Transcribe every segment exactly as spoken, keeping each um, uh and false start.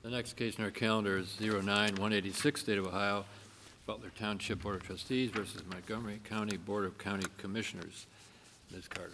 The next case on our calendar is zero nine one eighty-six, State of Ohio, Butler Township Board of Trustees versus Montgomery County Board of County Commissioners. Miz Carter.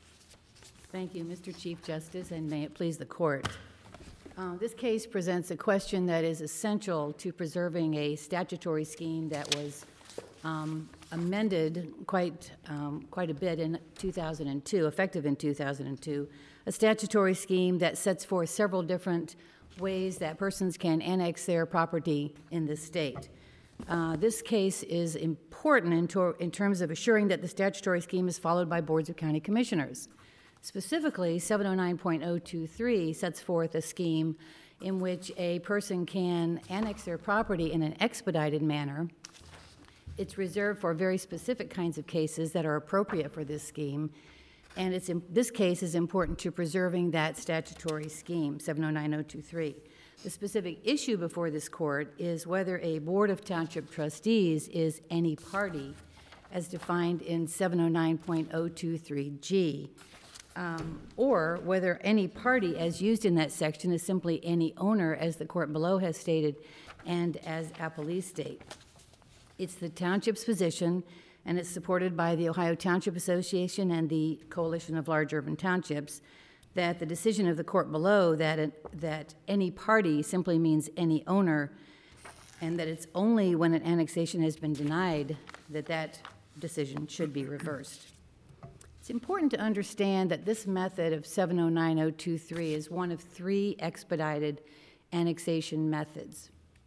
Thank you, Mister Chief Justice, and may it please the court. Uh, this case presents a question that is essential to preserving a statutory scheme that was um, amended quite, um, quite a bit in two thousand two, effective in two thousand two, a statutory scheme that sets forth several different ways that persons can annex their property in this state. Uh, this case is important in, to, in terms of assuring that the statutory scheme is followed by boards of county commissioners. Specifically, seven oh nine point oh two three sets forth a scheme in which a person can annex their property in an expedited manner. It's reserved for very specific kinds of cases that are appropriate for this scheme, and it's in, this case is important to preserving that statutory scheme, seven oh nine oh two three. The specific issue before this court is whether a Board of Township Trustees is any party, as defined in seven oh nine point oh two three G. Um, or whether any party as used in that section is simply any owner, as the court below has stated, and as appellees state. It's the township's position, and it's supported by the Ohio Township Association and the Coalition of Large Urban Townships, that the decision of the court below that, it, that any party simply means any owner, and that it's only when an annexation has been denied that that decision should be reversed. It's important to understand that this method of seven oh nine oh two three is one of three expedited annexation methods.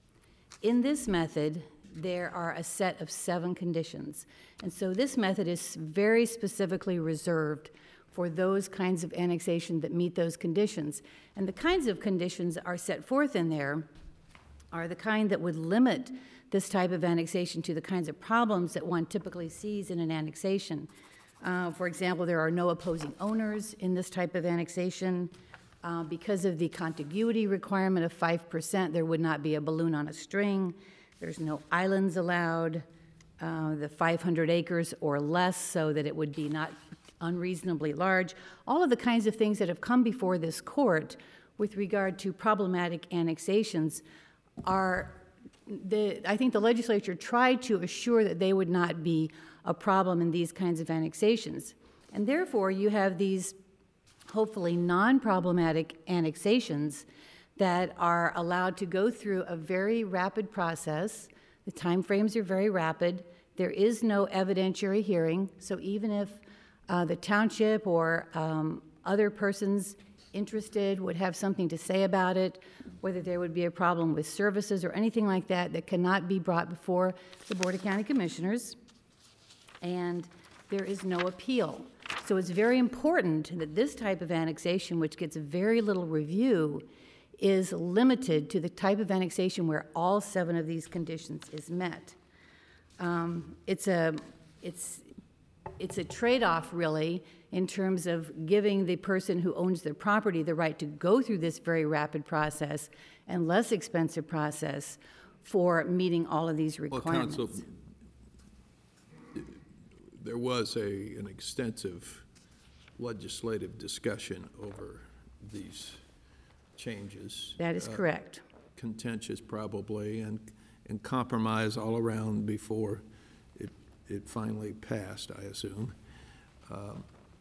In this method, there are a set of seven conditions, and so this method is very specifically reserved for those kinds of annexation that meet those conditions. And the kinds of conditions are set forth in there are the kind that would limit this type of annexation to the kinds of problems that one typically sees in an annexation. Uh, for example, there are no opposing owners in this type of annexation. Uh, because of the contiguity requirement of five percent, there would not be a balloon on a string. There's no islands allowed. Uh, the five hundred acres or less, so that it would be not unreasonably large. All of the kinds of things that have come before this court with regard to problematic annexations are, the, I think the legislature tried to assure that they would not be a problem in these kinds of annexations. And therefore, you have these hopefully non-problematic annexations that are allowed to go through a very rapid process. The time frames are very rapid. There is no evidentiary hearing, so even if uh, the township or um, other persons interested would have something to say about it, whether there would be a problem with services or anything like that, that cannot be brought before the Board of County Commissioners, and there is no appeal. So it's very important that this type of annexation, which gets very little review, is limited to the type of annexation where all seven of these conditions is met. Um, it's a, it's, it's a trade-off, really, in terms of giving the person who owns their property the right to go through this very rapid process and less expensive process for meeting all of these requirements. Well, Counsel, there was a, an extensive legislative discussion over these changes. That is uh, correct. Contentious, probably, and, and compromise all around before it, it finally passed, I assume. Um,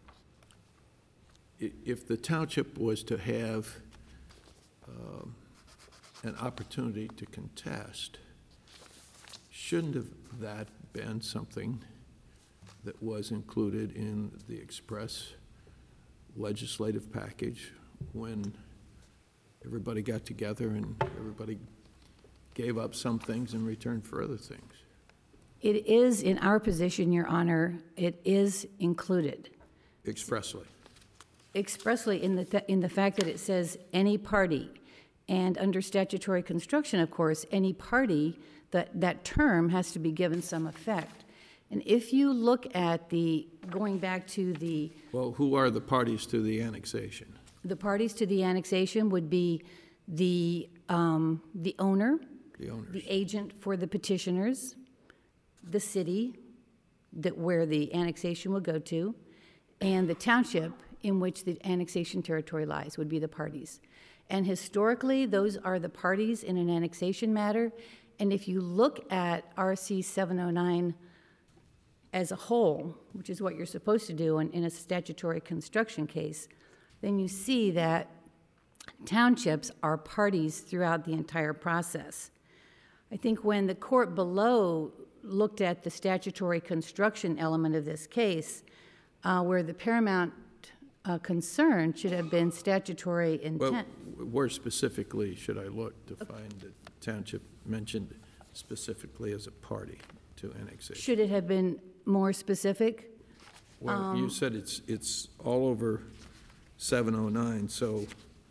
if the township was to have um, an opportunity to contest, shouldn't have that been something that was included in the express legislative package when everybody got together and everybody gave up some things in return for other things? It is, in our position, Your Honor, it is included. Expressly? Expressly in the, th in the fact that it says any party. And under statutory construction, of course, any party, that, that term has to be given some effect. And if you look at the, going back to the... Well, who are the parties to the annexation? The parties to the annexation would be the, um, the owner, the, owners. the agent for the petitioners, the city that where the annexation will go to, and the township in which the annexation territory lies would be the parties. And historically, those are the parties in an annexation matter. And if you look at R C seven oh nine as a whole, which is what you're supposed to do in, in a statutory construction case, then you see that townships are parties throughout the entire process. I think when the court below looked at the statutory construction element of this case, uh, where the paramount uh, concern should have been statutory intent. Well, where specifically should I look to find the township mentioned specifically as a party to annexation? Should it have been more specific? Well, Um, you said it's, it's all over seven oh nine, so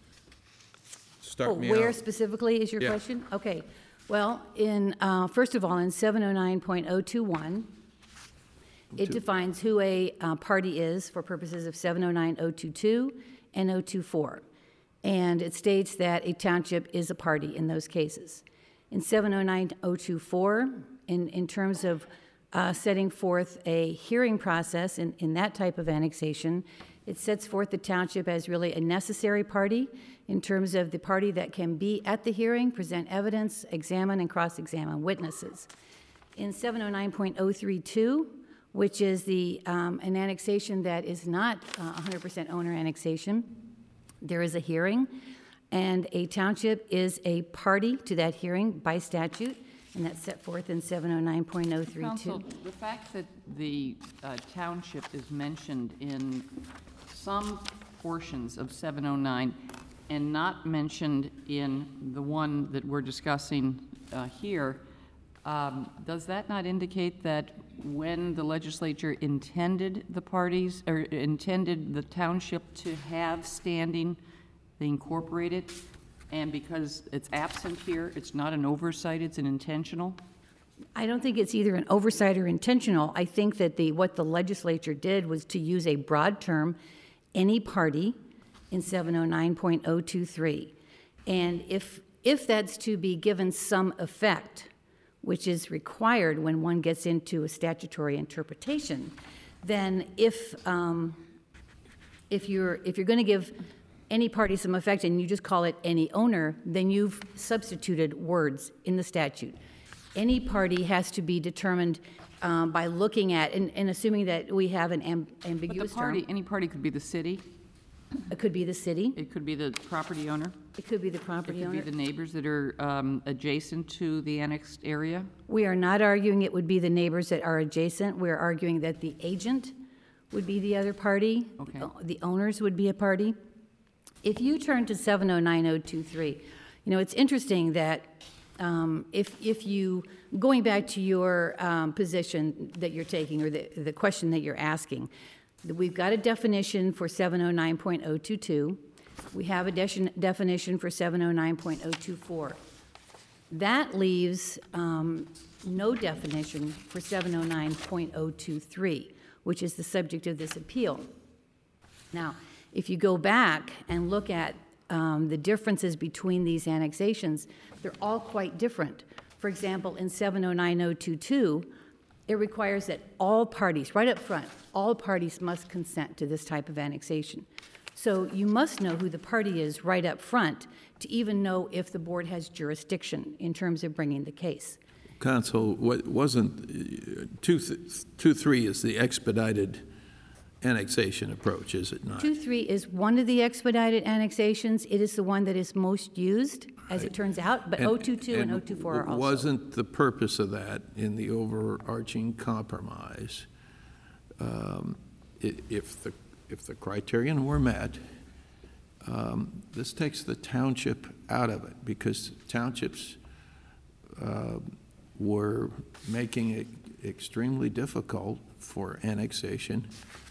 start Oh, me where out. specifically is your Yeah. question? Okay. Well, in, uh, first of all, in seven oh nine point oh two one, it Two. defines who a uh, party is for purposes of seven oh nine point oh two two and oh two four. And it states that a township is a party in those cases. In seven oh nine point oh two four, in, in terms of uh, setting forth a hearing process in, in that type of annexation, it sets forth the township as really a necessary party in terms of the party that can be at the hearing, present evidence, examine and cross-examine witnesses. In seven oh nine point oh three two, which is the, um, an annexation that is not uh, one hundred percent owner annexation, there is a hearing, and a township is a party to that hearing by statute, and that's set forth in seven oh nine point oh three two. Counsel, the fact that the uh, township is mentioned in some portions of seven oh nine and not mentioned in the one that we're discussing uh, here, um, does that not indicate that when the legislature intended the parties, or intended the township to have standing, they incorporate it, and because it's absent here, it's not an oversight, it's an intentional? I don't think it's either an oversight or intentional. I think that the, what the legislature did was to use a broad term, any party, in seven oh nine point oh two three. And if, if that's to be given some effect, which is required when one gets into a statutory interpretation, then if, um, if you're, if you're going to give any party some effect and you just call it any owner, then you've substituted words in the statute. Any party has to be determined um, by looking at, and, and assuming that we have an amb- But the ambiguous party, term. any party could be the city, It could be the city, it could be the property owner, it could be the it property could be owner. the neighbors that are um, adjacent to the annexed area. We are not arguing it would be the neighbors that are adjacent. We're arguing that the agent would be the other party. Okay. The owners would be a party. If you turn to seven oh nine point oh two three, you know, it's interesting that um, if, if you, going back to your um, position that you're taking, or the, the question that you're asking, we've got a definition for seven oh nine point oh two two. We have a de- definition for seven oh nine point oh two four. That leaves um, no definition for seven oh nine point oh two three, which is the subject of this appeal. Now, if you go back and look at um, the differences between these annexations, they're all quite different. For example, in seven oh nine point oh two two, it requires that all parties, right up front, all parties must consent to this type of annexation. So you must know who the party is right up front to even know if the board has jurisdiction in terms of bringing the case. Counsel, what wasn't, uh, two, th- two, three is the expedited annexation approach, is it not? two three is one of the expedited annexations. It is the one that is most used, as it turns out, but And- oh two two and oh two four are also. Wasn't the purpose of that in the overarching compromise, um, i- if the, if the criterion were met, um, this takes the township out of it, because townships uh, were making it extremely difficult for annexation,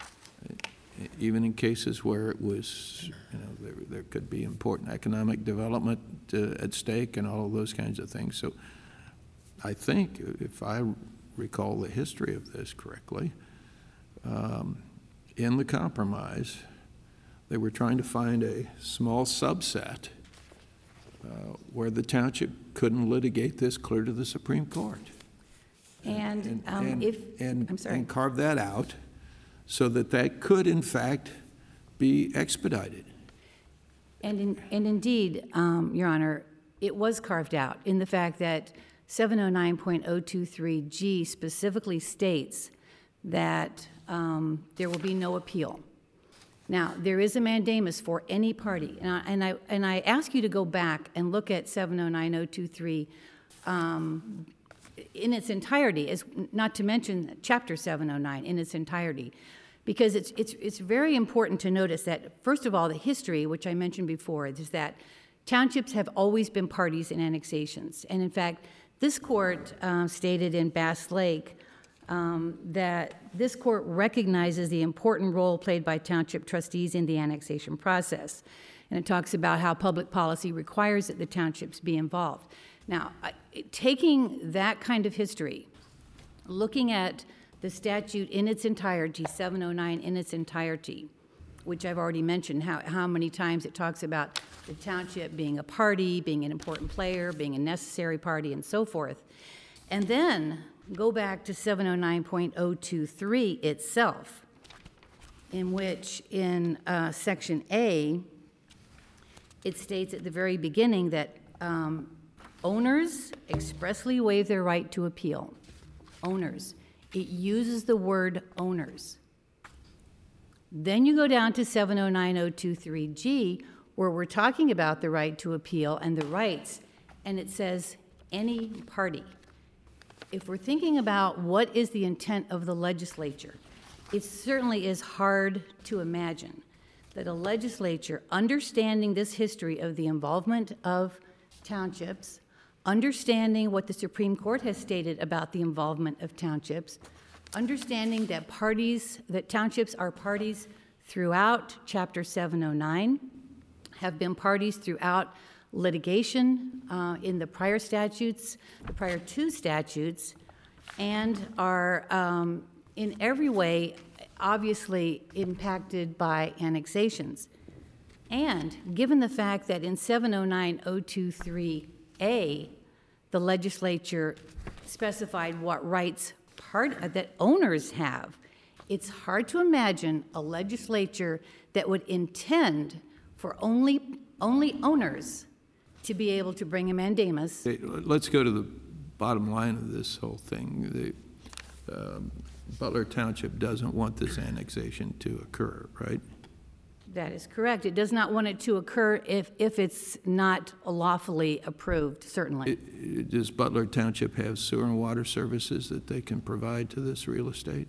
even in cases where it was, you know, there, there could be important economic development uh, at stake and all of those kinds of things. So I think, if I recall the history of this correctly, um, in the compromise, they were trying to find a small subset uh, where the township couldn't litigate this clear to the Supreme Court. And um, and- if, and- I'm sorry. And carve that out so that that could, in fact, be expedited. And in, and indeed, um, Your Honor, it was carved out in the fact that seven oh nine point oh two three G specifically states that um, there will be no appeal. Now, there is a mandamus for any party, and I, and I, and I ask you to go back and look at seven oh nine point oh two three um, in its entirety, as, not to mention Chapter seven oh nine in its entirety, because it's, it's, it's very important to notice that, first of all, the history, which I mentioned before, is that townships have always been parties in annexations. And in fact, this court uh, stated in Bass Lake um, that this court recognizes the important role played by township trustees in the annexation process. And it talks about how public policy requires that the townships be involved. Now, I, taking that kind of history, looking at the statute in its entirety, seven oh nine in its entirety, which I've already mentioned, how, how many times it talks about the township being a party, being an important player, being a necessary party, and so forth. And then go back to seven oh nine point oh two three itself, in which in uh, Section A, it states at the very beginning that um, owners expressly waive their right to appeal. Owners. It uses the word owners. Then you go down to seven oh nine point oh two three G, where we're talking about the right to appeal and the rights, and it says any party. If we're thinking about what is the intent of the legislature, it certainly is hard to imagine that a legislature, understanding this history of the involvement of townships, understanding what the Supreme Court has stated about the involvement of townships, understanding that parties, that townships are parties throughout Chapter seven oh nine, have been parties throughout litigation uh, in the prior statutes, the prior two statutes, and are um, in every way obviously impacted by annexations. And given the fact that in seven oh nine point oh two three A, the legislature specified what rights part, uh, that owners have, it's hard to imagine a legislature that would intend for only, only owners to be able to bring a mandamus. Okay, let's go to the bottom line of this whole thing. The, um, Butler Township doesn't want this annexation to occur, right? That is correct. It does not want it to occur if, if it's not lawfully approved, certainly. It, does Butler Township have sewer and water services that they can provide to this real estate?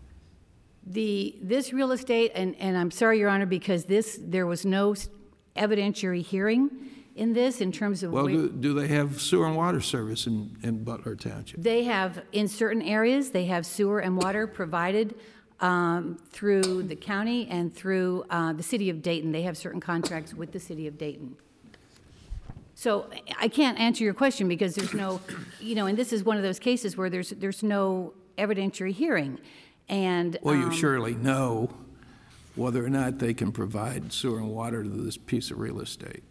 The, this real estate, and, and I'm sorry, Your Honor, because this, there was no evidentiary hearing in this in terms of... Well, where, do, do they have sewer and water service in, in Butler Township? They have, in certain areas, they have sewer and water provided um, through the county and through uh, the city of Dayton. They have certain contracts with the city of Dayton. So I can't answer your question because there's no, you know, and this is one of those cases where there's, there's no evidentiary hearing. And, well, you um, surely know whether or not they can provide sewer and water to this piece of real estate.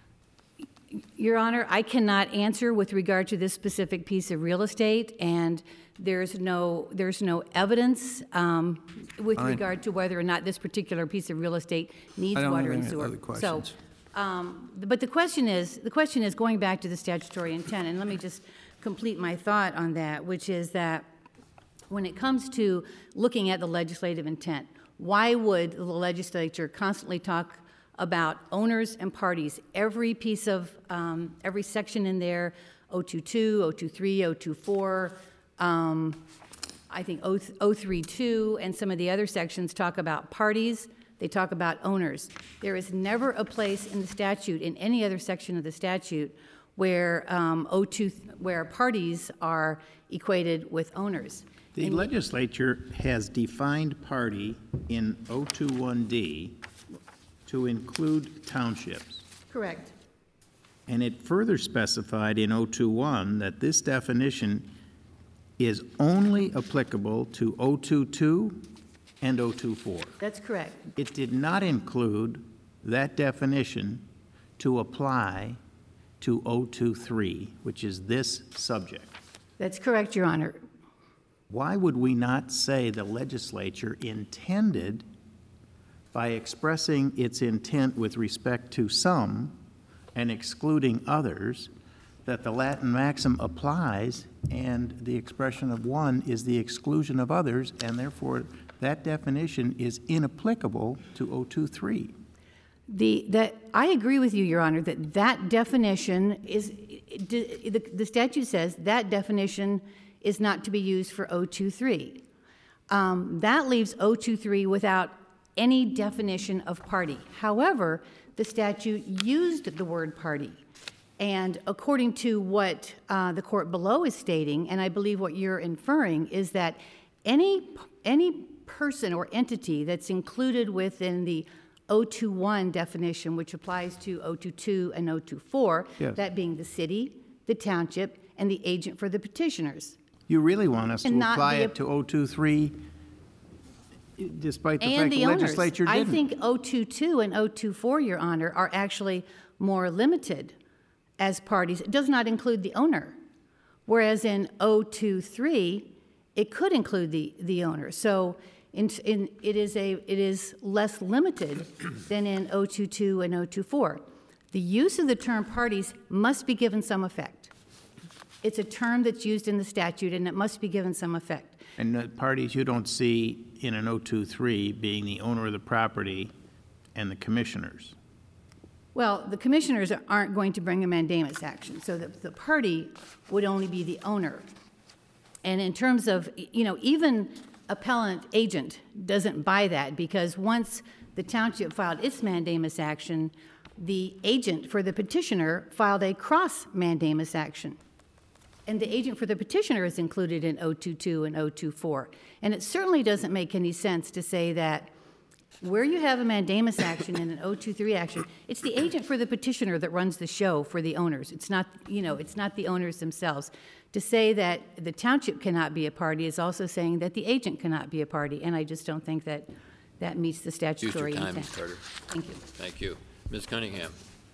Your Honor, I cannot answer with regard to this specific piece of real estate, and there's no, there's no evidence um, with Fine. regard to whether or not this particular piece of real estate needs I don't water have and any sewer. other questions. So, um, but the question is, the question is going back to the statutory intent, and let me just complete my thought on that, which is that when it comes to looking at the legislative intent, why would the legislature constantly talk about owners and parties? Every piece of, um, every section in there, oh two two, oh two three, oh two four, um, I think oh three two, and some of the other sections talk about parties, they talk about owners. There is never a place in the statute, in any other section of the statute, where um, oh two, where parties are equated with owners. The And- legislature has defined party in oh two one D to include townships. Correct. And it further specified in oh two one that this definition is only applicable to oh two two and oh two four. That's correct. It did not include that definition to apply to oh two three, which is this subject. That's correct, Your Honor. Why would we not say the legislature intended by expressing its intent with respect to some and excluding others, that the Latin maxim applies, and the expression of one is the exclusion of others, and therefore that definition is inapplicable to oh two three. The, that, I agree with you, Your Honor, that that definition is, the, the statute says that definition is not to be used for oh two three. Um, that leaves oh two three without any definition of party. However, the statute used the word party. And according to what uh, the court below is stating, and I believe what you're inferring, is that any, any person or entity that's included within the oh two one definition, which applies to oh two two and oh two four, Yes. that being the city, the township, and the agent for the petitioners. You really want us to And not apply the- it to oh two three, despite the And fact the the owners. legislature I didn't? think oh two two and oh two four, Your Honor, are actually more limited as parties. It does not include the owner. Whereas in oh two three, it could include the, the owner. So in, in, it is a, it is less limited than in oh two two and oh two four. The use of the term parties must be given some effect. It's a term that's used in the statute, and it must be given some effect. And the parties you don't see in an oh two three being the owner of the property and the commissioners. Well, the commissioners aren't going to bring a mandamus action, so the, the party would only be the owner. And in terms of, you know, even appellant agent doesn't buy that, because once the township filed its mandamus action, the agent for the petitioner filed a cross mandamus action. And the agent for the petitioner is included in oh two two and oh two four. And it certainly doesn't make any sense to say that where you have a mandamus action and an oh two three action, it's the agent for the petitioner that runs the show for the owners. It's not, you know, it's not the owners themselves. To say that the township cannot be a party is also saying that the agent cannot be a party, and I just don't think that that meets the Use your statutory time, intent. Miz Carter. Thank you. Thank you. Miz Cunningham.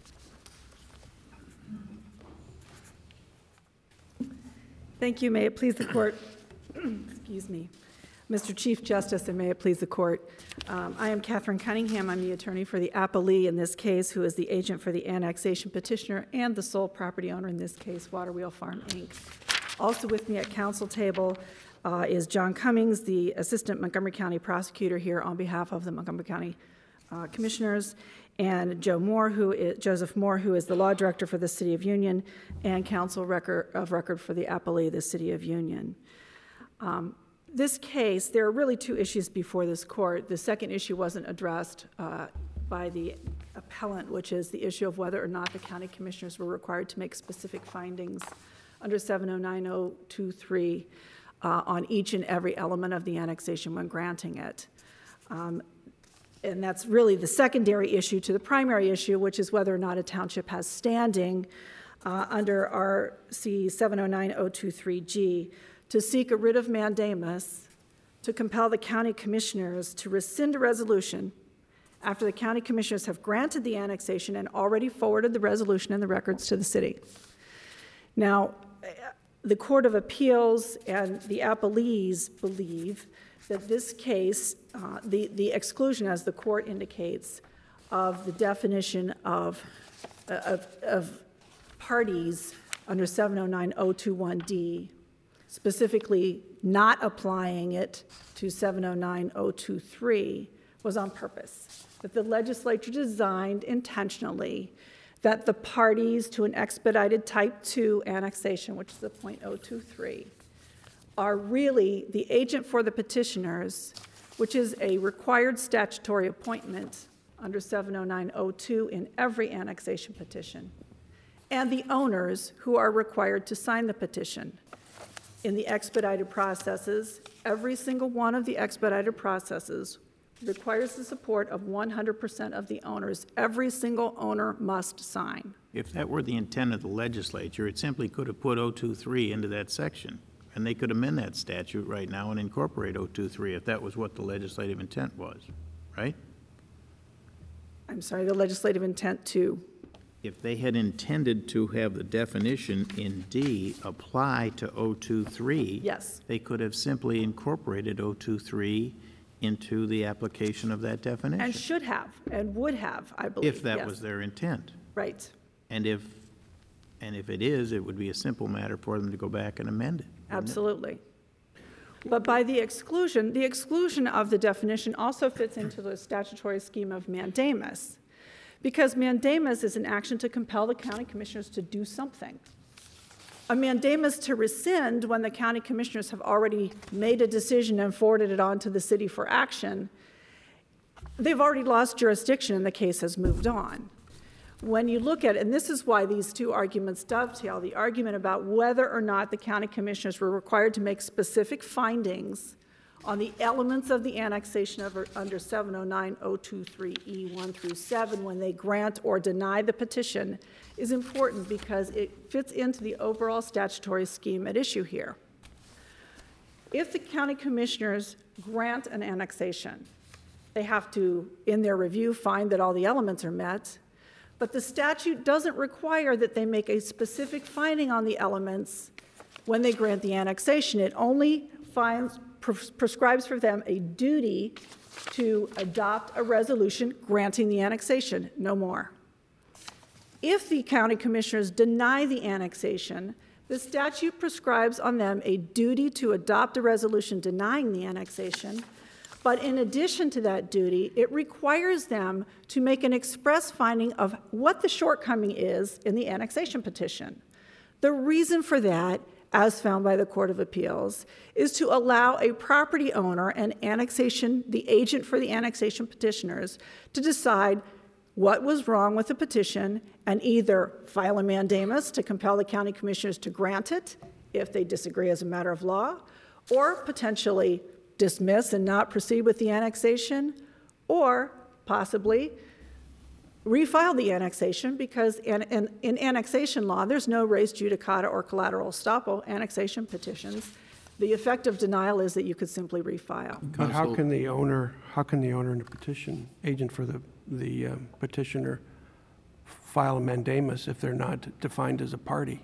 Thank you. May it please the court. Excuse me. Mister Chief Justice, and may it please the court. Um, I am Catherine Cunningham. I'm the attorney for the appellee in this case, who is the agent for the annexation petitioner and the sole property owner in this case, Waterwheel Farm, Incorporated. Also with me at council table uh, is John Cummings, the assistant Montgomery County prosecutor here on behalf of the Montgomery County uh, commissioners, and Joe Moore, who is, Joseph Moore, who is the law director for the City of Union and counsel record, of record for the appellee, the City of Union. Um, This case, there are really two issues before this court. The second issue wasn't addressed uh, by the appellant, which is the issue of whether or not the county commissioners were required to make specific findings under seven oh nine oh two three uh, on each and every element of the annexation when granting it. Um, and that's really the secondary issue to the primary issue, which is whether or not a township has standing uh, under R C seven oh nine oh two three G to seek a writ of mandamus to compel the county commissioners to rescind a resolution after the county commissioners have granted the annexation and already forwarded the resolution and the records to the city. Now, the Court of Appeals and the appellees believe that this case, uh, the, the exclusion, as the court indicates, of the definition of, of, of parties under seven oh nine oh two one D, specifically not applying it to seven oh nine oh two three, was on purpose. That the legislature designed intentionally that the parties to an expedited type two annexation, which is the point oh two three, are really the agent for the petitioners, which is a required statutory appointment under seven oh nine oh two in every annexation petition, and the owners who are required to sign the petition. In the expedited processes, every single one of the expedited processes requires the support of one hundred percent of the owners. Every single owner must sign. If that were the intent of the legislature, it simply could have put oh two three into that section, and they could amend that statute right now and incorporate oh two three if that was what the legislative intent was, right? I'm sorry, the legislative intent to? If they had intended to have the definition in D apply to oh two three, Yes. they could have simply incorporated oh two three into the application of that definition. And should have, and would have, I believe. If that yes. was their intent. Right. And if, and if it is, it would be a simple matter for them to go back and amend it. wouldn't it? Absolutely. But by the exclusion, the exclusion of the definition also fits into the statutory scheme of mandamus, because mandamus is an action to compel the county commissioners to do something. A mandamus to rescind when the county commissioners have already made a decision and forwarded it on to the city for action, they've already lost jurisdiction and the case has moved on. When you look at, and this is why these two arguments dovetail, the argument about whether or not the county commissioners were required to make specific findings on the elements of the annexation of, under seven oh nine oh two three E one through seven when they grant or deny the petition is important because it fits into the overall statutory scheme at issue here. If the county commissioners grant an annexation, they have to, in their review, find that all the elements are met. But the statute doesn't require that they make a specific finding on the elements when they grant the annexation. It only finds, pres- prescribes for them a duty to adopt a resolution granting the annexation, no more. If the county commissioners deny the annexation, the statute prescribes on them a duty to adopt a resolution denying the annexation. But in addition to that duty, it requires them to make an express finding of what the shortcoming is in the annexation petition. The reason for that, as found by the Court of Appeals, is to allow a property owner and annexation, the agent for the annexation petitioners, to decide what was wrong with the petition and either file a mandamus to compel the county commissioners to grant it if they disagree as a matter of law, or potentially dismiss and not proceed with the annexation, or possibly refile the annexation because in, in, in annexation law, there's no res judicata or collateral estoppel annexation petitions. The effect of denial is that you could simply refile. But how Counsel- can the owner, how can the owner and the petition agent for the, the um, petitioner file a mandamus if they're not defined as a party?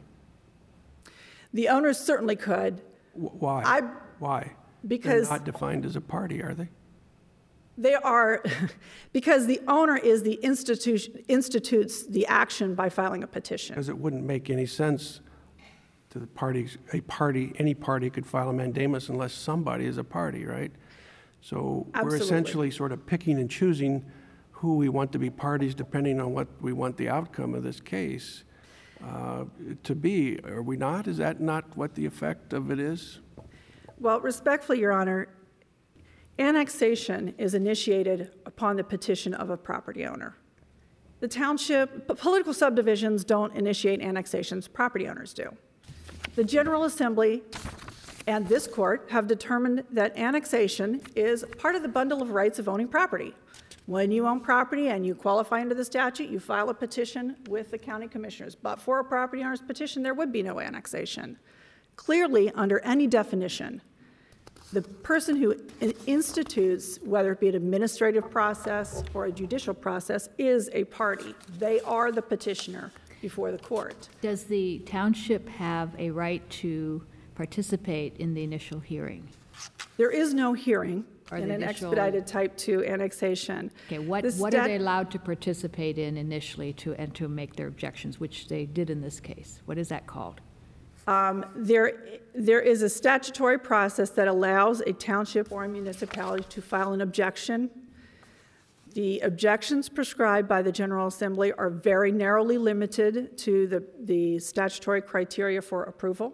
The owners certainly could. Wh- Why? I- Why? because- They're not defined as a party, are they? They are, because the owner is the institution, institutes the action by filing a petition. Because it wouldn't make any sense to the parties, a party, any party could file a mandamus unless somebody is a party, right? So we're Absolutely. essentially sort of picking and choosing who we want to be parties depending on what we want the outcome of this case uh, to be. Are we not? Is that not what the effect of it is? Well, respectfully, Your Honor, annexation is initiated upon the petition of a property owner. The township, but political subdivisions don't initiate annexations, property owners do. The General Assembly and this court have determined that annexation is part of the bundle of rights of owning property. When you own property and you qualify under the statute, you file a petition with the county commissioners. But for a property owner's petition, there would be no annexation. Clearly, under any definition, the person who institutes, whether it be an administrative process or a judicial process, is a party. They are the petitioner before the court. Does the township have a right to participate in the initial hearing? There is no hearing Or in the an initial- expedited type two annexation. Okay, what, The what are stat- they allowed to participate in initially to, and to make their objections, which they did in this case? What is that called? Um, There, there is a statutory process that allows a township or a municipality to file an objection. The objections prescribed by the General Assembly are very narrowly limited to the, the statutory criteria for approval.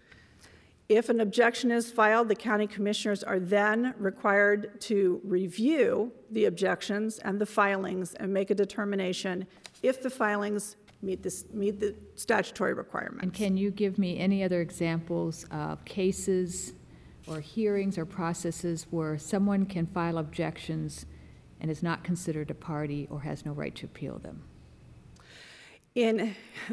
If an objection is filed, the county commissioners are then required to review the objections and the filings and make a determination if the filings meet, this, meet the statutory requirements. And can you give me any other examples of cases or hearings or processes where someone can file objections and is not considered a party or has no right to appeal them? In,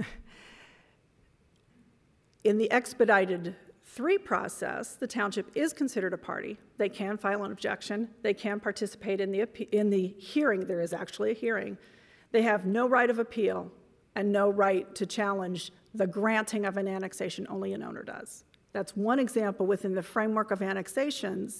in the expedited three process, the township is considered a party. They can file an objection. They can participate in the, appe- in the hearing. There is actually a hearing. They have no right of appeal and no right to challenge the granting of an annexation. Only an owner does. That's one example within the framework of annexations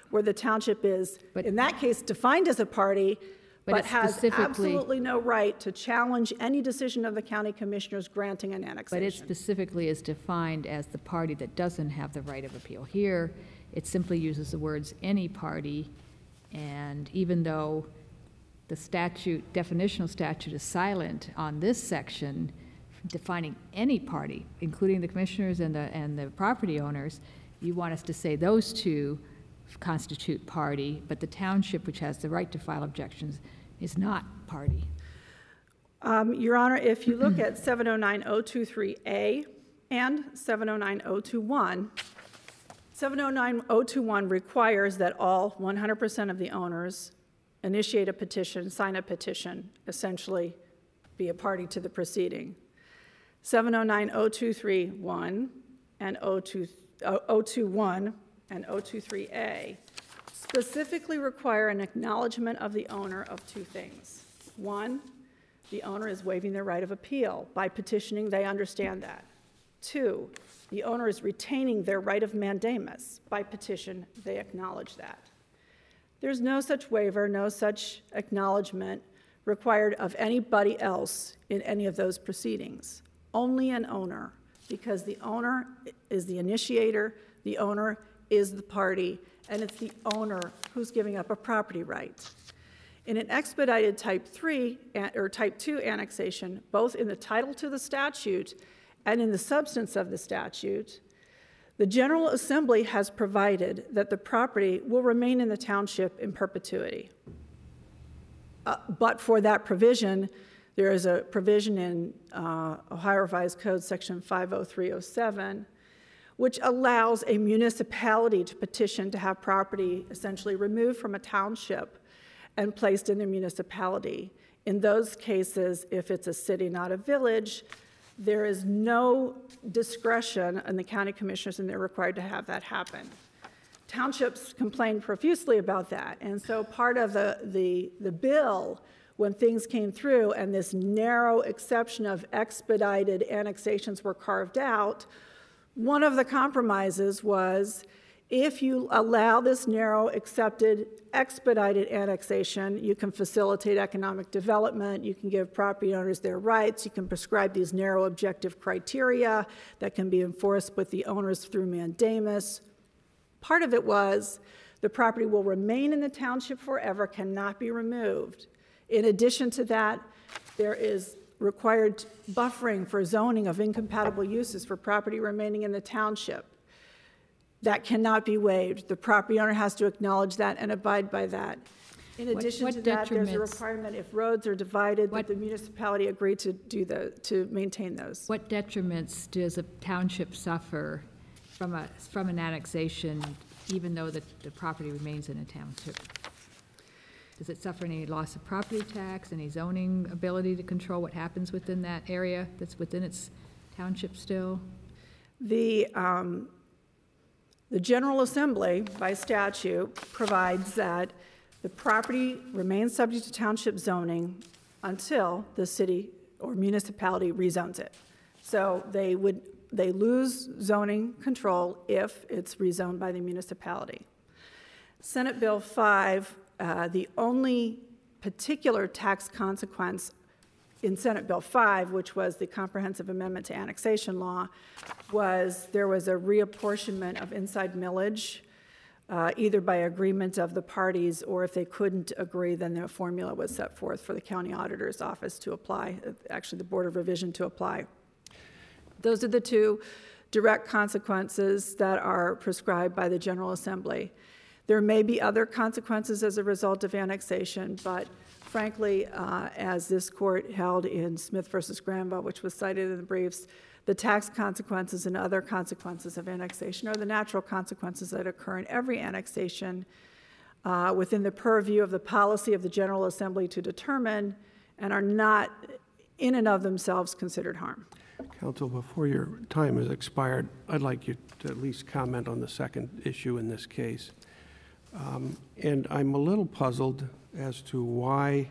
where the township is, But- in that case, defined as a party, But but it's has specifically- absolutely no right to challenge any decision of the county commissioners granting an But it annexation. specifically is defined as the party that doesn't have the right of appeal. Here, it simply uses the words "any party," and even though the statute, definitional statute is silent on this section, defining any party, including the commissioners and the, and the property owners, you want us to say those two constitute party, but the township, which has the right to file objections, is not party. Um, Your Honor, if you look at seven oh nine oh two three A and seven oh nine oh two one, seven oh nine oh two one requires that all one hundred percent of the owners initiate a petition, sign a petition, essentially be a party to the proceeding. seven oh nine oh two three one and oh two one and oh two three A specifically require an acknowledgement of the owner of two things. One, the owner is waiving their right of appeal. By petitioning, they understand that. Two, the owner is retaining their right of mandamus. By petition, they acknowledge that. There's no such waiver, no such acknowledgement required of anybody else in any of those proceedings. Only an owner, because the owner is the initiator, the owner is the party, and it's the owner who's giving up a property right. In an expedited type three or type two annexation, both in the title to the statute and in the substance of the statute, the General Assembly has provided that the property will remain in the township in perpetuity. Uh, but for that provision, there is a provision in uh, Ohio Revised Code section five oh three oh seven, which allows a municipality to petition to have property essentially removed from a township and placed in the municipality. In those cases, if it's a city, not a village, there is no discretion in the county commissioners, and they're required to have that happen. Townships complain profusely about that, and so part of the, the, the bill, when things came through and this narrow exception of expedited annexations were carved out, one of the compromises was if you allow this narrow accepted expedited annexation, you can facilitate economic development, you can give property owners their rights, you can prescribe these narrow objective criteria that can be enforced with the owners through mandamus. Part of it was the property will remain in the township forever, cannot be removed. In addition to that, there is required buffering for zoning of incompatible uses for property remaining in the township. That cannot be waived. The property owner has to acknowledge that and abide by that. In What- addition what to that, there's a detriments- requirement if roads are divided, that What- the municipality agree to do the, to maintain those. What detriments does a township suffer from a, from an annexation, even though the, the property remains in a township? Does it suffer any loss of property tax, any zoning ability to control what happens within that area that's within its township still? The, um, the General Assembly, by statute, provides that the property remains subject to township zoning until the city or municipality rezones it. So they would, they lose zoning control if it's rezoned by the municipality. Senate Bill five, uh, the only particular tax consequence in Senate Bill five, which was the comprehensive amendment to annexation law, was there was a reapportionment of inside millage, uh, either by agreement of the parties, or if they couldn't agree, then the formula was set forth for the county auditor's office to apply, actually the Board of Revision to apply. Those are the two direct consequences that are prescribed by the General Assembly. There may be other consequences as a result of annexation, but frankly, uh, as this court held in Smith versus Granville, which was cited in the briefs, the tax consequences and other consequences of annexation are the natural consequences that occur in every annexation uh, within the purview of the policy of the General Assembly to determine, and are not in and of themselves considered harm. Counsel, before your time has expired, I'd like you to at least comment on the second issue in this case. Um, and I'm a little puzzled as to why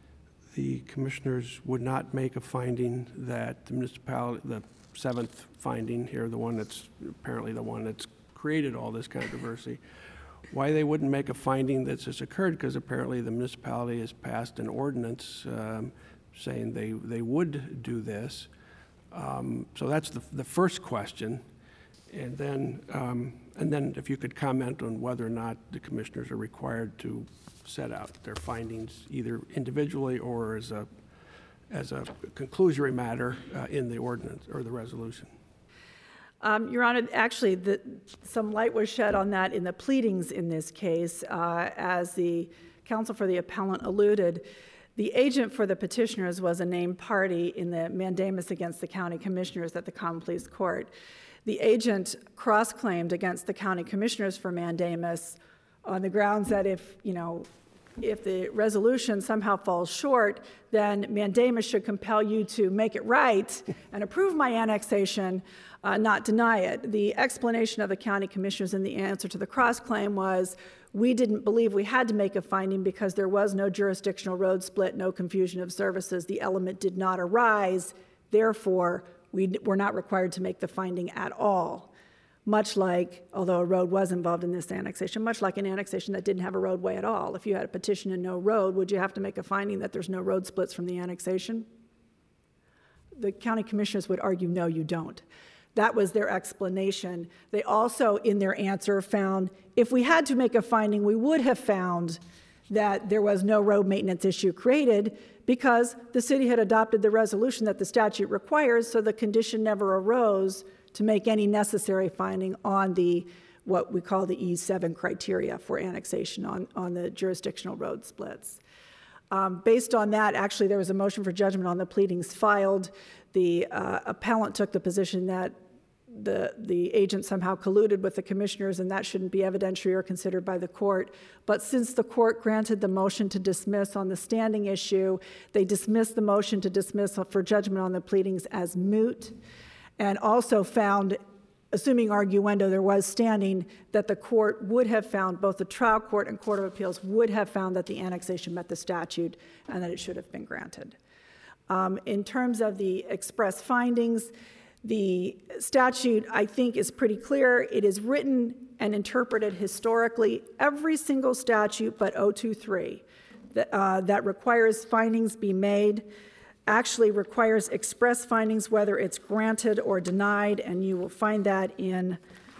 the commissioners would not make a finding that the municipality, the seventh finding here, the one that's apparently the one that's created all this controversy, why they wouldn't make a finding that this occurred, because apparently the municipality has passed an ordinance um, saying they, they would do this. Um, so that's the, the first question. And then, um, and then if you could comment on whether or not the commissioners are required to set out their findings either individually or as a, as a conclusory matter uh, in the ordinance or the resolution. Um, Your Honor, actually, the, some light was shed on that in the pleadings in this case. Uh, as the counsel for the appellant alluded, the agent for the petitioners was a named party in the mandamus against the county commissioners at the Common Pleas Court. The agent cross-claimed against the county commissioners for mandamus on the grounds that if, you know, if the resolution somehow falls short, then mandamus should compel you to make it right and approve my annexation, uh, not deny it. The explanation of the county commissioners in the answer to the cross-claim was, we didn't believe we had to make a finding because there was no jurisdictional road split, no confusion of services. The element did not arise. Therefore, we were not required to make the finding at all. Much like, although a road was involved in this annexation, much like an annexation that didn't have a roadway at all. If you had a petition and no road, would you have to make a finding that there's no road splits from the annexation? The county commissioners would argue, no, you don't. That was their explanation. They also, in their answer, found if we had to make a finding, we would have found that there was no road maintenance issue created because the city had adopted the resolution that the statute requires, so the condition never arose to make any necessary finding on the, what we call the E seven criteria for annexation on, on the jurisdictional road splits. Um, based on that, actually, there was a motion for judgment on the pleadings filed. The uh, appellant took the position that the, the agent somehow colluded with the commissioners, and that shouldn't be evidentiary or considered by the court. But since the court granted the motion to dismiss on the standing issue, they dismissed the motion to dismiss for judgment on the pleadings as moot, and also found, assuming arguendo there was standing, that the court would have found, both the trial court and court of appeals would have found that the annexation met the statute and that it should have been granted. Um, in terms of the express findings, the statute, I think, is pretty clear. It is written and interpreted historically. Every single statute but oh two three that, uh, that requires findings be made actually requires express findings, whether it's granted or denied, and you will find that in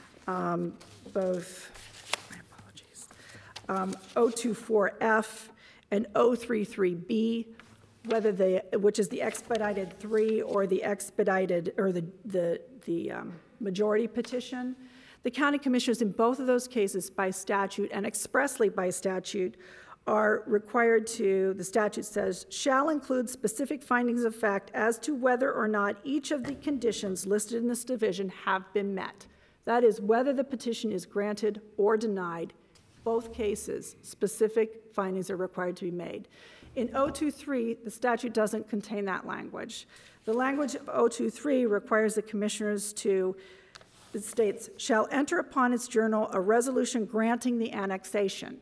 um, both, my apologies, um, oh two four F and oh three three B, whether the, which is the expedited three or the expedited, or the, the, the um, majority petition. The county commissioners in both of those cases by statute and expressly by statute are required to, the statute says, shall include specific findings of fact as to whether or not each of the conditions listed in this division have been met. That is, whether the petition is granted or denied. Both cases, specific findings are required to be made. In oh two three, the statute doesn't contain that language. The language of oh two three requires the commissioners to, it states, shall enter upon its journal a resolution granting the annexation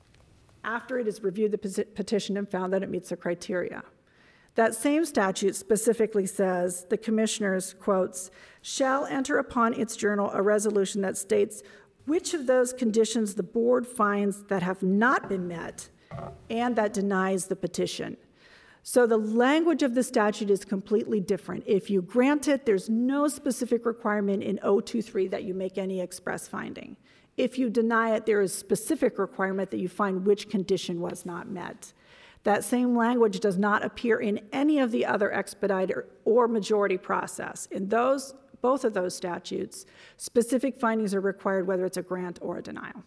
after it has reviewed the petition and found that it meets the criteria. That same statute specifically says the commissioners, quotes, shall enter upon its journal a resolution that states which of those conditions the board finds that have not been met and that denies the petition. So the language of the statute is completely different. If you grant it, there's no specific requirement in oh two three that you make any express finding. If you deny it, there is specific requirement that you find which condition was not met. That same language does not appear in any of the other expedited or majority process. In those, both of those statutes, specific findings are required whether it's a grant or a denial.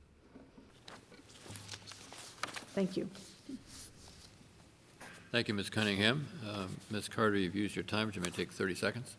Thank you. Thank you, Miz Cunningham. Um, Miz Carter, you've used your time. You may take thirty seconds.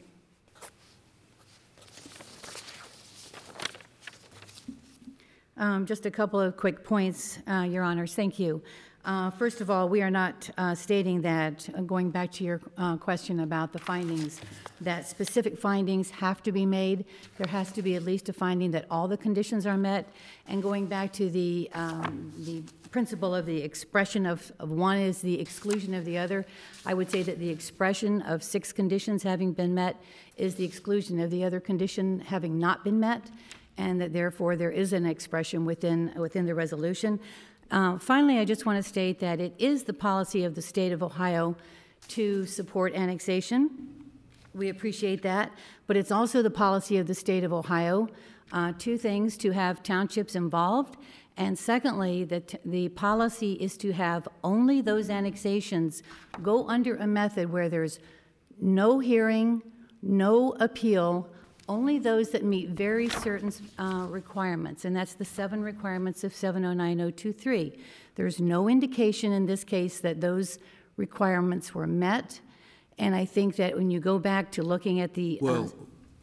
Um, just a couple of quick points, uh, Your Honors. Thank you. Uh, first of all, we are not uh, stating that, uh, going back to your uh, question about the findings, that specific findings have to be made. There has to be at least a finding that all the conditions are met. And going back to the, um, the principle of the expression of, of one is the exclusion of the other, I would say that the expression of six conditions having been met is the exclusion of the other condition having not been met. and that therefore there is an expression within, within the resolution. Uh, Finally, I just want to state that it is the policy of the state of Ohio to support annexation. We appreciate that, but it's also the policy of the state of Ohio, uh, two things, to have townships involved, and secondly, that the policy is to have only those annexations go under a method where there's no hearing, no appeal, only those that meet very certain uh, requirements, and that's the seven requirements of seven oh nine oh two three. There's no indication in this case that those requirements were met, and I think that when you go back to looking at the... Uh, Well,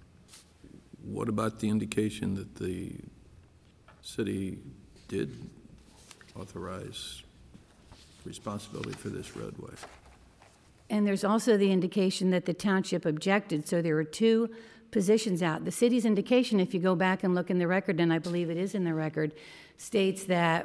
what about the indication that the city did authorize responsibility for this roadway? And there's also the indication that the township objected, so there were two positions out. The city's indication, if you go back and look in the record, and I believe it is in the record, states that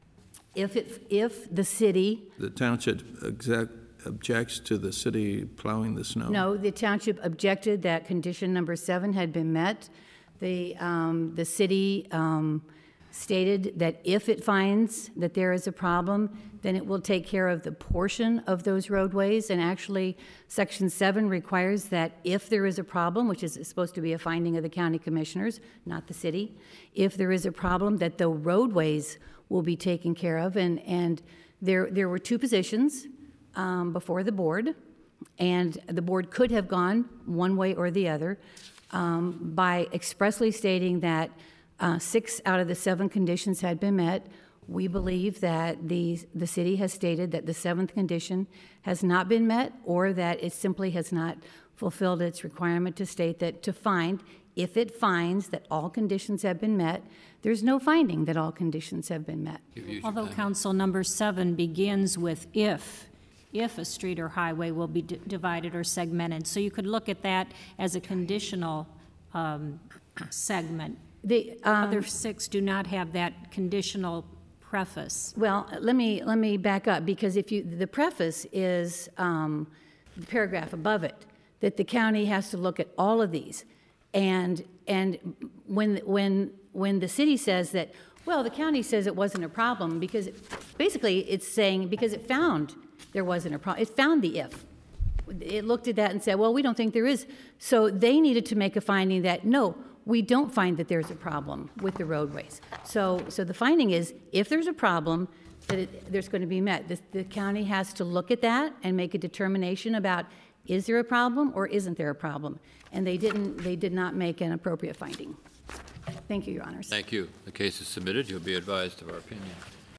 if it, if the city... The township exact, objects to the city plowing the snow? No, the township objected that condition number seven had been met. The, um, the city um, stated that if it finds that there is a problem, then it will take care of the portion of those roadways. And actually, Section seven requires that if there is a problem, which is supposed to be a finding of the county commissioners, not the city, if there is a problem, that the roadways will be taken care of. And, and there, there were two positions um, before the board, and the board could have gone one way or the other um, by expressly stating that uh, six out of the seven conditions had been met. We believe that the, the city has stated that the seventh condition has not been met, or that it simply has not fulfilled its requirement to state that, to find, if it finds that all conditions have been met, there's no finding that all conditions have been met. Although council number seven begins with if, if a street or highway will be d- divided or segmented. So you could look at that as a conditional um, segment. The, um, Other six do not have that conditional preface. Well, let me, let me back up, because if you, the preface is um, the paragraph above it, that the county has to look at all of these. And, and when, when, when the city says that, well, the county says it wasn't a problem, because it, basically it's saying, because it found there wasn't a problem, it found the if. It looked at that and said, well, we don't think there is. So they needed to make a finding that, no, we don't find that there's a problem with the roadways. So, so the finding is, if there's a problem, that it, there's going to be met. The, the county has to look at that and make a determination about, is there a problem or isn't there a problem? And they didn't, they did not make an appropriate finding. Thank you, Your Honors. Thank you. The case is submitted. You'll be advised of our opinion.